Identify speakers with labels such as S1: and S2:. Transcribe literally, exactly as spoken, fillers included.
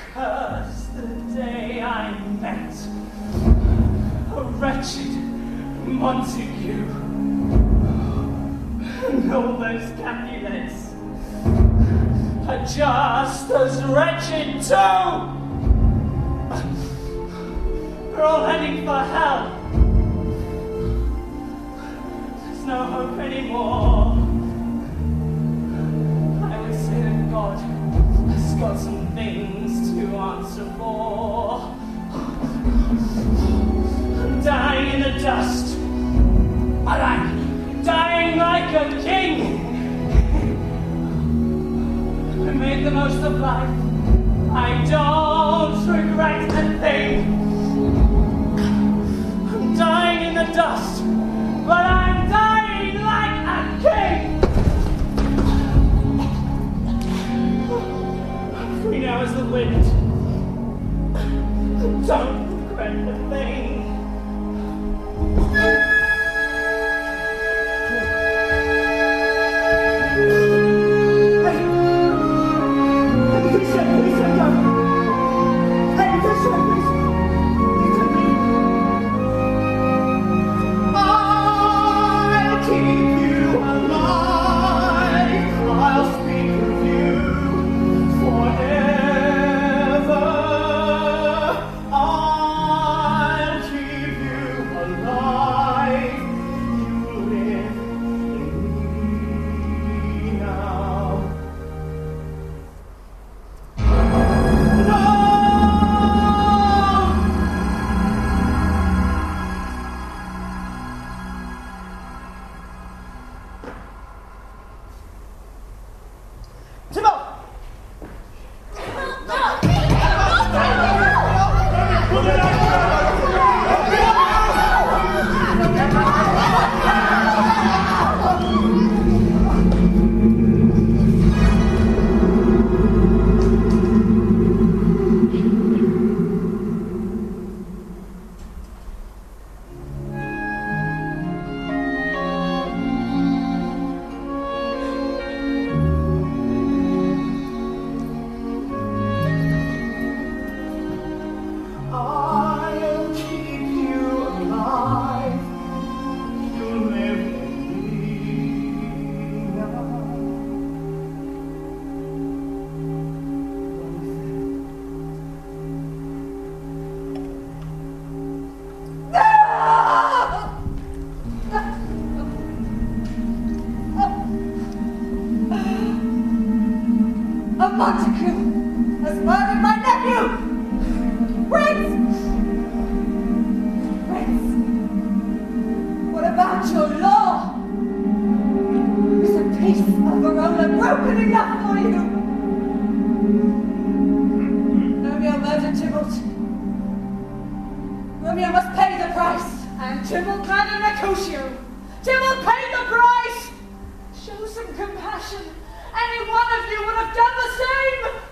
S1: curse the day I met a wretched Montague and all those Capulets are just as wretched too. We're all heading for hell. There's no hope anymore. I would say that God has got some things to answer for. I'm dying in the dust, but I'm dying like a king. I made the most of life. I don't regret a thing. I'm dying in the dust, but I'm dying like a king. I'm free now as the wind. I don't regret a thing.
S2: Montague has murdered my nephew! Prince! Prince! What about your law? Is a piece of Verona broken enough for you? Romeo murdered Tybalt. Romeo must pay the price. And Tybalt murdered Mercutio. Tybalt paid the price! Show some compassion. Any one of you would have done the same!